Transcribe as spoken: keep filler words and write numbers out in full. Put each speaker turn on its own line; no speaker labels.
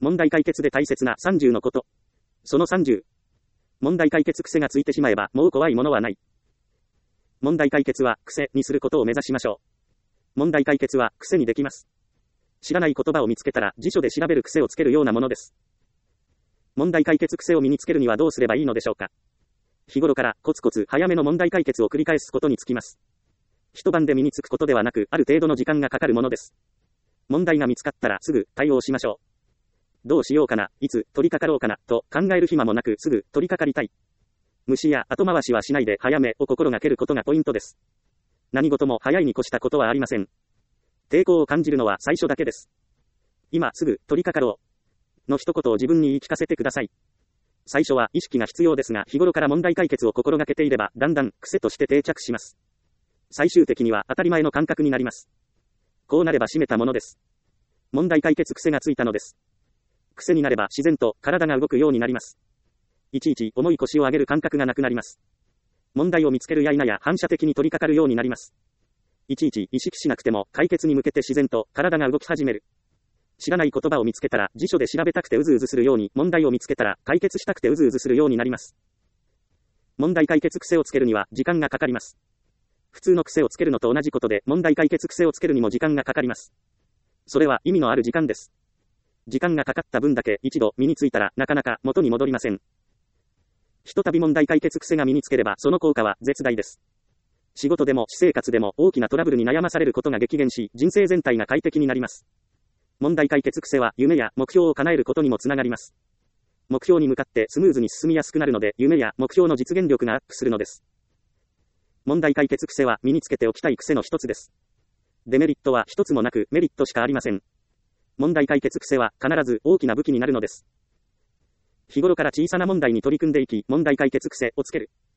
問題解決で大切なさんじゅうのこと。そのさんじゅう。問題解決癖がついてしまえばもう怖いものはない。問題解決は癖にすることを目指しましょう。問題解決は癖にできます。知らない言葉を見つけたら辞書で調べる癖をつけるようなものです。問題解決癖を身につけるにはどうすればいいのでしょうか。日頃からコツコツ早めの問題解決を繰り返すことにつきます。一晩で身につくことではなく、ある程度の時間がかかるものです。問題が見つかったらすぐ対応しましょう。どうしようかな、いつ取り掛かろうかな、と考える暇もなくすぐ取り掛かりたい。無視や後回しはしないで早めを心がけることがポイントです。何事も早いに越したことはありません。抵抗を感じるのは最初だけです。今すぐ取り掛かろうの一言を自分に言い聞かせてください。最初は意識が必要ですが、日頃から問題解決を心がけていればだんだん癖として定着します。最終的には当たり前の感覚になります。こうなれば締めたものです。問題解決癖がついたのです。癖になれば自然と体が動くようになります。いちいち重い腰を上げる感覚がなくなります。問題を見つけるや否や反射的に取り掛かるようになります。いちいち意識しなくても解決に向けて自然と体が動き始める。知らない言葉を見つけたら辞書で調べたくてうずうずするように、問題を見つけたら解決したくてうずうずするようになります。問題解決癖をつけるには時間がかかります。普通の癖をつけるのと同じことで、問題解決癖をつけるにも時間がかかります。それは意味のある時間です。時間がかかった分だけ一度身についたらなかなか元に戻りません。ひとたび問題解決癖が身につければその効果は絶大です。仕事でも私生活でも大きなトラブルに悩まされることが激減し、人生全体が快適になります。問題解決癖は夢や目標を叶えることにもつながります。目標に向かってスムーズに進みやすくなるので、夢や目標の実現力がアップするのです。問題解決癖は身につけておきたい癖の一つです。デメリットは一つもなくメリットしかありません。問題解決癖は必ず大きな武器になるのです。日頃から小さな問題に取り組んでいき、問題解決癖をつける。